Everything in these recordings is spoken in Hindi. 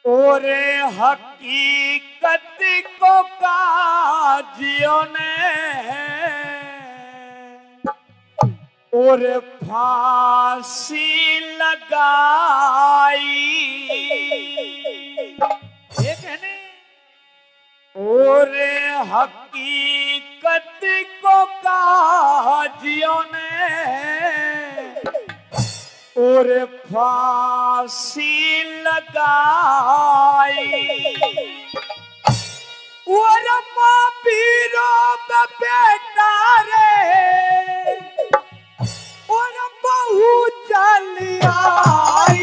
और हकीकत को काजियों ने और फांसी लगाई। ये कहने और हकीकत को काजियों ने और फांसी लगाई। और माँ पीरों में बेटा रे और बहू चल आई।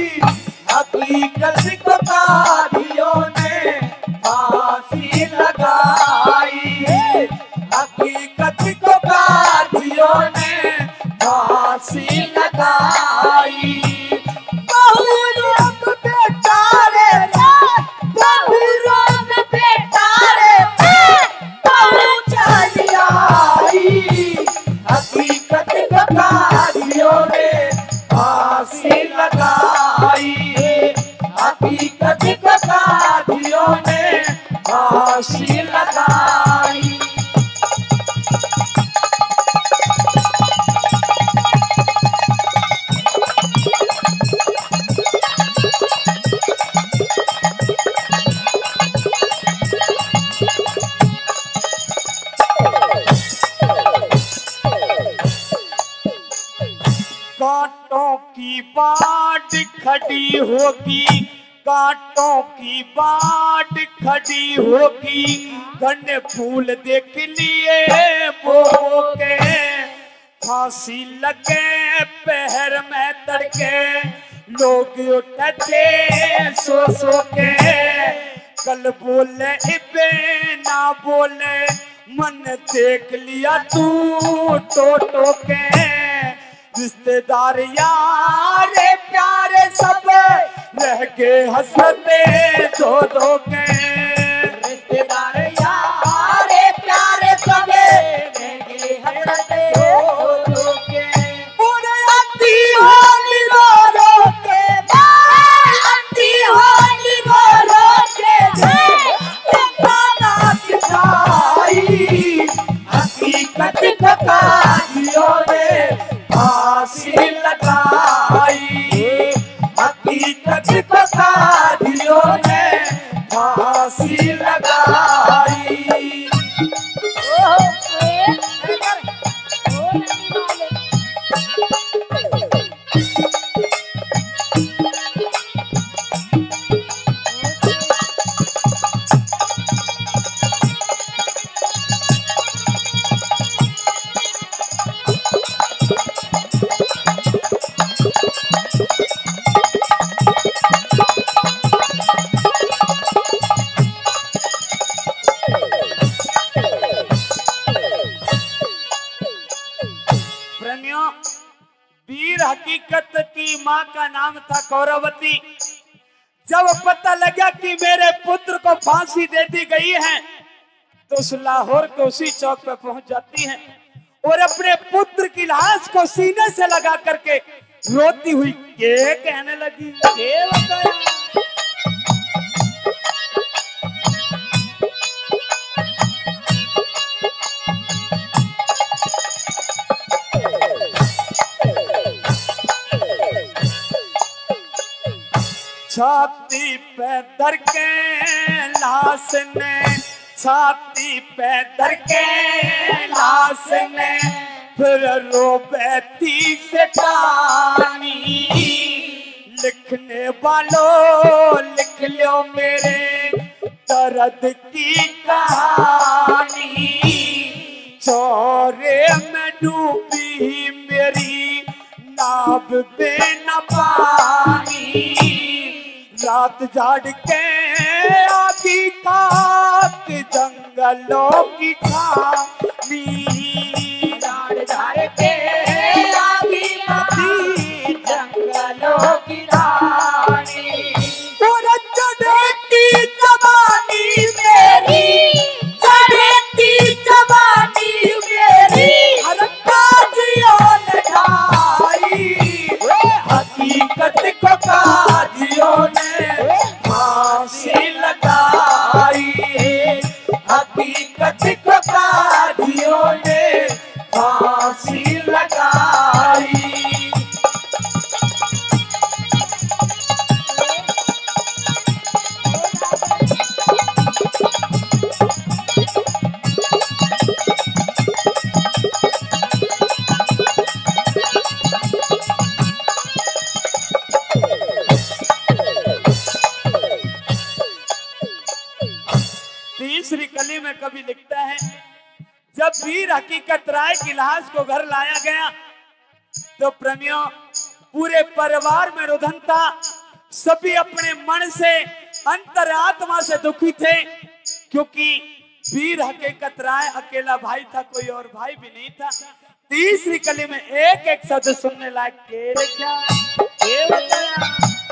हकीकत को कादियों ने फांसी लगाई। हकीकत को कादियों ने फांसी लगाई। बहू रोक बेटा रे बहू रोक बेटा रे बहू चल आई। हकीकत को कादियों ने फांसी लगाई। हकीकत को कादियों ने फांसी लगाई। कांटों की बाट खड़ी होगी, कांटों की बाट खड़ी होगी। घने फूल देख लिए वो के फांसी लगे पहर में तड़के। लोग उठते सो सो के कल बोले इबे ना बोले। मन देख लिया तू टो के। रिश्तेदार यारे प्यारे सब रह गए हंसते दो दो के। रिश्तेदार यारे प्यारे सब रह गए हंसते दो दो के। और आती होली रो रो के आती होली रो रो के खाना खिलाई। हकीकत को कादियों ने फांसी लगाई। हकीकत को कादियों ने फांसी लगाई। वीर हकीकत की मां का नाम था कौरवती। जब पता लगा कि मेरे पुत्र को फांसी दे दी गई है तो उस लाहौर के उसी चौक पे पहुंच जाती हैं और अपने पुत्र की लाश को सीने से लगा करके रोती हुई के कहने लगी के बताया। छाती पे धर के लाश ने छाती पे धर के लाश ने फिर रोबेती से टानी। लिखने वालों लिख लो मेरे दर्द की कहानी। चौरे में डूबी मेरी नाव बिना पानी। रात झाड़ के आदि काट जंगलों की छानी। झाड़ झाड़ के आदि काट जंगलों की छानी। और चढ़ती जवानी मेरी चढ़ती जवानी मेरी हर काजियों ने ढाई। हकीकत को काजियों ने कवि लिखता है, जब वीर हकीकत राय की लाश को घर लाया गया तो प्रेमियों पूरे परिवार में रुधन था। सभी अपने मन से अंतरात्मा से दुखी थे, क्योंकि वीर हकीकत राय अकेला भाई था, कोई और भाई भी नहीं था। तीसरी कली में एक एक शब्द सुनने लायक के क्या ये बताया।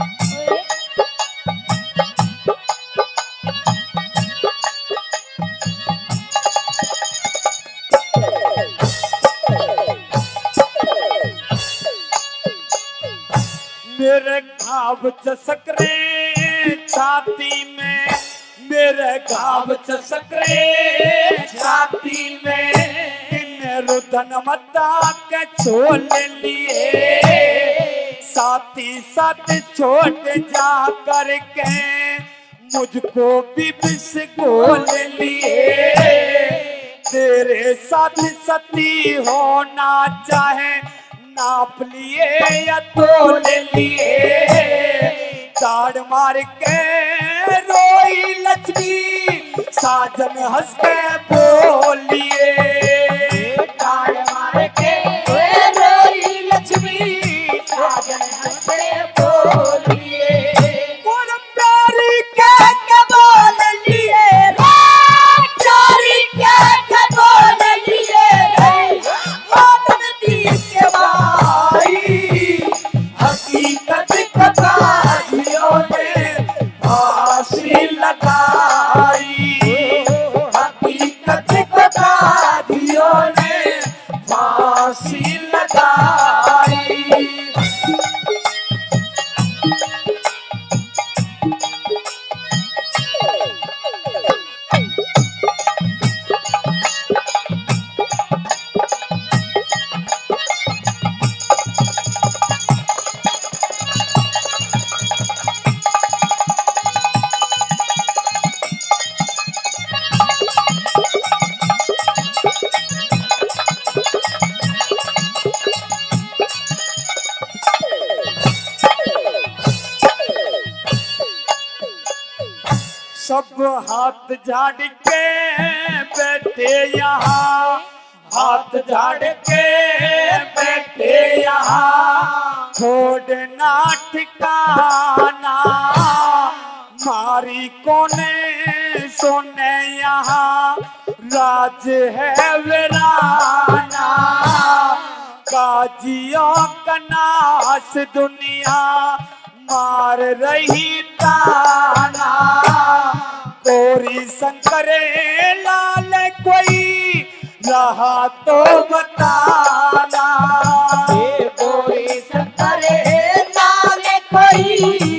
मेरे घाव चसक रे छाती में, मेरे घाव चसक रे छाती में, इन रुदन मता के छोड़ लिए, साथी साथ छोड़ जा करके मुझको भी बिस्कोल लिए। तेरे साथ सती होना चाहे नाप लिए या तोल लिए, ताड़ मार के रोई लक्ष्मी साजन हंस के बोलिए, ताड़ मार के रोई लक्ष्मी साजन हंस के बोलिए। और प्यारी के बोल लिए, प्यारी के बोल लिए, के भाई हकीकत कतारियों ने फांसी लगाई, हकीकत कतारियों ने फांसी लगाई। सब हाथ झाड़ के बैठे यहाँ, हाथ झाड़ के बैठे यहाँ, छोड़ना ठिकाना मारी कोने सोने यहाँ, राज है वीराना काजियों का नाश दुनिया मार रही ताना। कोरी शंकरे लाल कोई रहा तो बताना, कोरी शंकरे लाल कोई